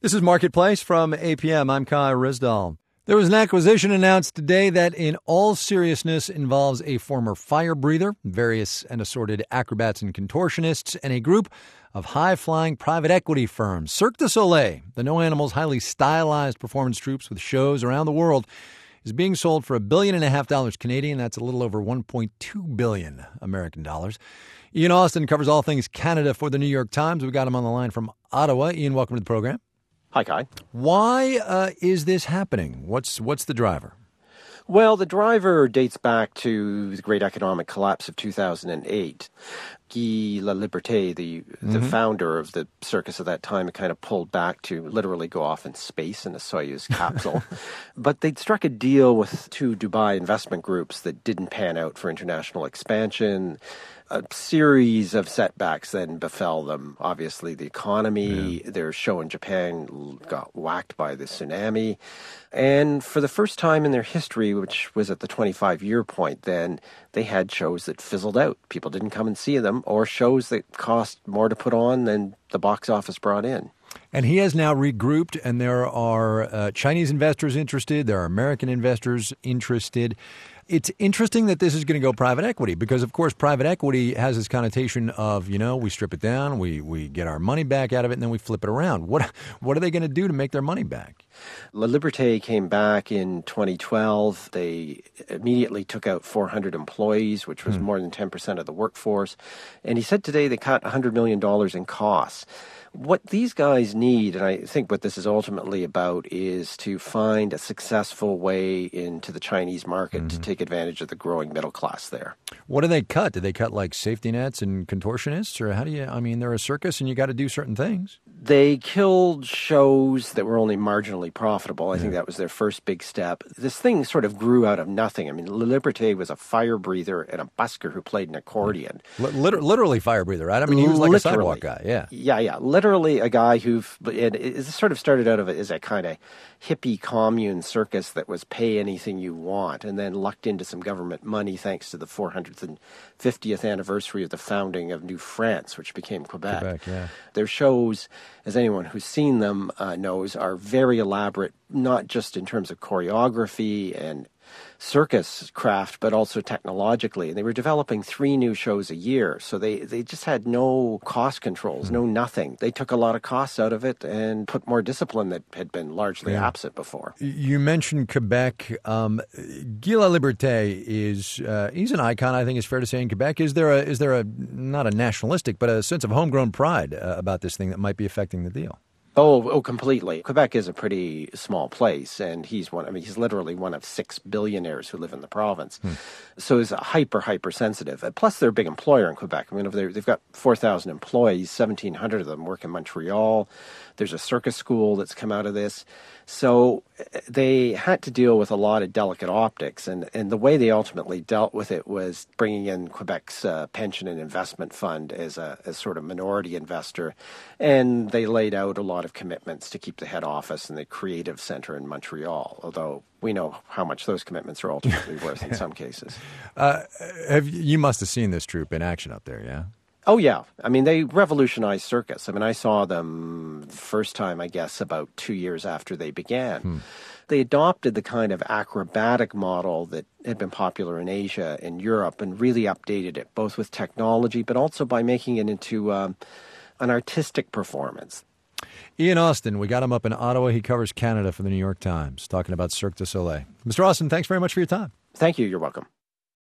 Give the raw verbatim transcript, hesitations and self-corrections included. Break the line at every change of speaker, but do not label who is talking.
This is Marketplace from A P M. I'm Kai Rizdal. There was an acquisition announced today that, in all seriousness, involves a former fire breather, various and assorted acrobats and contortionists, and a group of high-flying private equity firms. Cirque du Soleil, the No Animals highly stylized performance troops with shows around the world, is being sold for a billion and a half dollars Canadian. That's a little over one point two billion American dollars. Ian Austin covers all things Canada for the New York Times. We got him on the line from Ottawa. Ian, welcome to the program.
Hi, Kai.
Why uh, is this happening? What's what's the driver?
Well, the driver dates back to the great economic collapse of two thousand eight. Guy Laliberté, the the mm-hmm. founder of the circus at that time, kind of pulled back to literally go off in space in a Soyuz capsule. But they'd struck a deal with two Dubai investment groups that didn't pan out for international expansion. A series of setbacks then befell them. Obviously, the economy, yeah. Their show in Japan got whacked by the tsunami. And for the first time in their history, which was at the twenty-five-year point then, they had shows that fizzled out. People didn't come and see them, or shows that cost more to put on than the box office brought in.
And he has now regrouped, and there are uh, Chinese investors interested. There are American investors interested. It's interesting that this is going to go private equity because, of course, private equity has this connotation of, you know, we strip it down, we we get our money back out of it, and then we flip it around. What what are they going to do to make their money back?
Laliberté came back in twenty twelve. They immediately took out four hundred employees, which was hmm. more than ten percent of the workforce. And he said today they cut one hundred million dollars in costs. What these guys need, and I think what this is ultimately about, is to find a successful way into the Chinese market mm-hmm. to take advantage of the growing middle class there.
What do they cut? Do they cut like safety nets and contortionists? Or how do you, I mean, they're a circus and you got to do certain things.
They killed shows that were only marginally profitable. I yeah. think that was their first big step. This thing sort of grew out of nothing. I mean, Laliberté was a fire breather and a busker who played an accordion.
L- liter- literally fire breather, right? I mean, he was like literally. a sidewalk guy, yeah.
Yeah, yeah. Literally a guy who it, it sort of started out of it as a kind of hippie commune circus that was pay anything you want, and then lucked into some government money thanks to the four hundred fiftieth anniversary of the founding of New France, which became Quebec.
Quebec, yeah.
Their shows, as anyone who's seen them uh, knows, are very elaborate, not just in terms of choreography and circus craft, but also technologically. And they were developing three new shows a year. So they, they just had no cost controls, mm. no nothing. They took a lot of costs out of it and put more discipline that had been largely yeah. absent before.
You mentioned Quebec. Um, Guy Laliberté is, uh, he's an icon, I think it's fair to say, in Quebec. Is there a, is there a, not a nationalistic, but a sense of homegrown pride uh, about this thing that might be affecting the deal?
Oh, oh, completely. Quebec is a pretty small place, and he's one, I mean, he's literally one of six billionaires who live in the province. Hmm. So he's hyper, hyper sensitive. Plus, they're a big employer in Quebec. I mean, they've got four thousand employees, seventeen hundred of them work in Montreal. There's a circus school that's come out of this. So they had to deal with a lot of delicate optics, and, and the way they ultimately dealt with it was bringing in Quebec's uh, pension and investment fund as a as sort of minority investor, and they laid out a lot of commitments to keep the head office and the creative center in Montreal, although we know how much those commitments are ultimately worth in some cases.
Uh, have you must have seen this troupe in action up there, yeah?
Oh, yeah. I mean, they revolutionized circus. I mean, I saw them first time, I guess, about two years after they began. Hmm. They adopted the kind of acrobatic model that had been popular in Asia and Europe and really updated it, both with technology, but also by making it into um, an artistic performance.
Ian Austin, we got him up in Ottawa. He covers Canada for the New York Times, talking about Cirque du Soleil. Mister Austin, thanks very much for your time.
Thank you. You're welcome.